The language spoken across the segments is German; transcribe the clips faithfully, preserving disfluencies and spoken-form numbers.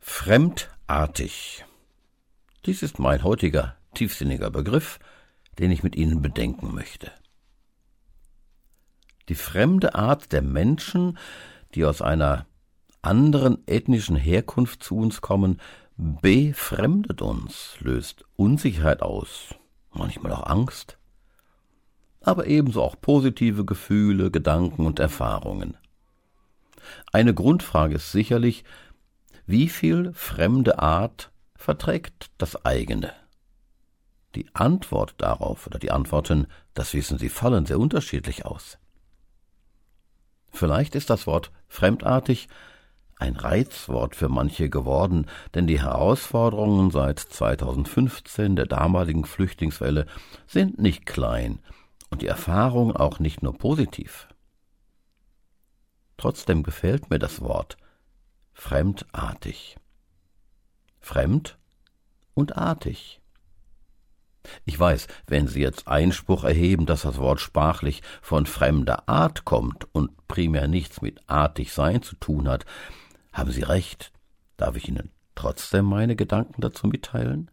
Fremdartig. Dies ist mein heutiger, tiefsinniger Begriff, den ich mit Ihnen bedenken möchte. Die fremde Art der Menschen, die aus einer anderen ethnischen Herkunft zu uns kommen, befremdet uns, löst Unsicherheit aus, manchmal auch Angst, aber ebenso auch positive Gefühle, Gedanken und Erfahrungen. Eine Grundfrage ist sicherlich, wie viel fremde Art verträgt das eigene? Die Antwort darauf oder die Antworten, das wissen Sie, fallen sehr unterschiedlich aus. Vielleicht ist das Wort fremdartig ein Reizwort für manche geworden, denn die Herausforderungen seit zweitausendfünfzehn, der damaligen Flüchtlingswelle, sind nicht klein und die Erfahrungen auch nicht nur positiv. Trotzdem gefällt mir das Wort fremdartig. Fremd und artig. Ich weiß, wenn Sie jetzt Einspruch erheben, dass das Wort sprachlich von fremder Art kommt und primär nichts mit artig sein zu tun hat, haben Sie recht. Darf ich Ihnen trotzdem meine Gedanken dazu mitteilen?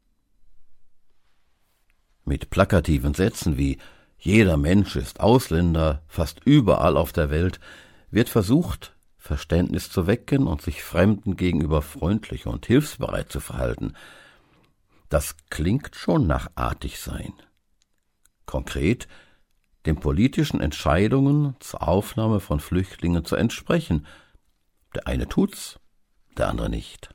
Mit plakativen Sätzen wie »Jeder Mensch ist Ausländer, fast überall auf der Welt« wird versucht, Verständnis zu wecken und sich Fremden gegenüber freundlich und hilfsbereit zu verhalten. Das klingt schon nach artig sein. Konkret, den politischen Entscheidungen zur Aufnahme von Flüchtlingen zu entsprechen. Der eine tut's, der andere nicht.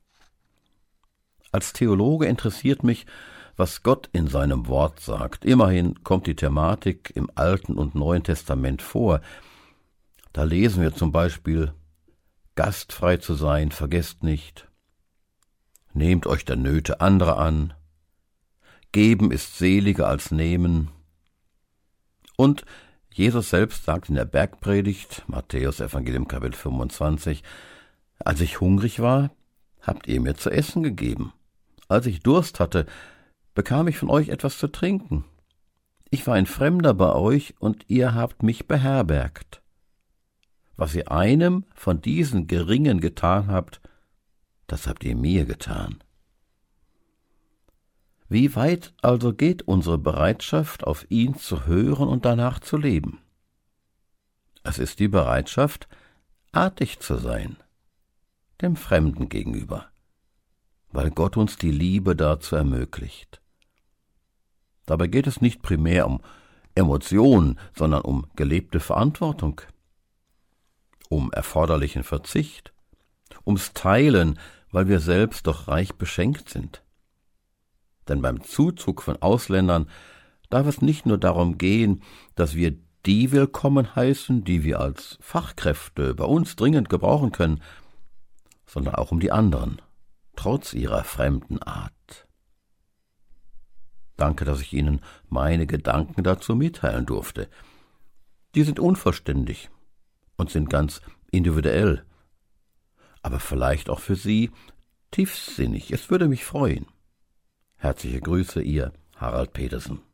Als Theologe interessiert mich, was Gott in seinem Wort sagt. Immerhin kommt die Thematik im Alten und Neuen Testament vor. Da lesen wir zum Beispiel, gastfrei zu sein, vergesst nicht. Nehmt euch der Nöte anderer an. Geben ist seliger als nehmen. Und Jesus selbst sagt in der Bergpredigt, Matthäus Evangelium Kapitel fünfundzwanzig, als ich hungrig war, habt ihr mir zu essen gegeben. Als ich Durst hatte, bekam ich von euch etwas zu trinken. Ich war ein Fremder bei euch und ihr habt mich beherbergt. Was ihr einem von diesen Geringen getan habt, das habt ihr mir getan. Wie weit also geht unsere Bereitschaft, auf ihn zu hören und danach zu leben? Es ist die Bereitschaft, artig zu sein, dem Fremden gegenüber, weil Gott uns die Liebe dazu ermöglicht. Dabei geht es nicht primär um Emotionen, sondern um gelebte Verantwortung, um erforderlichen Verzicht, ums Teilen, weil wir selbst doch reich beschenkt sind. Denn beim Zuzug von Ausländern darf es nicht nur darum gehen, dass wir die willkommen heißen, die wir als Fachkräfte bei uns dringend gebrauchen können, sondern auch um die anderen, trotz ihrer fremden Art. Danke, dass ich Ihnen meine Gedanken dazu mitteilen durfte. Die sind unvollständig und sind ganz individuell, aber vielleicht auch für Sie tiefsinnig. Es würde mich freuen. Herzliche Grüße, Ihr Harald Petersen.